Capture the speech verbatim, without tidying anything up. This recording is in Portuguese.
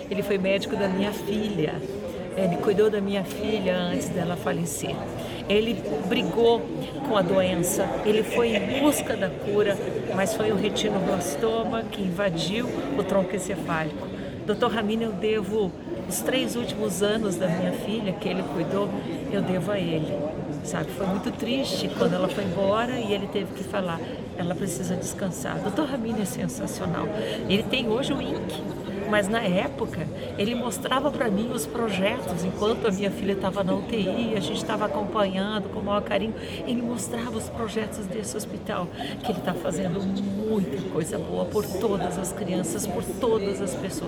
Ele foi médico da minha filha. Ele cuidou da minha filha antes dela falecer. Ele brigou com a doença, ele foi em busca da cura, mas foi o retinoblastoma que invadiu o tronco encefálico. doutor Ramiro, eu devo os três últimos anos da minha filha, que ele cuidou, eu devo a ele. Sabe, foi muito triste quando ela foi embora e ele teve que falar, ela precisa descansar. doutor Ramiro é sensacional. Ele tem hoje o I N C, mas na época ele mostrava para mim os projetos, enquanto a minha filha estava na U T I, a gente estava acompanhando com o maior carinho, ele mostrava os projetos desse hospital, que ele está fazendo muita coisa boa por todas as crianças, por todas as pessoas.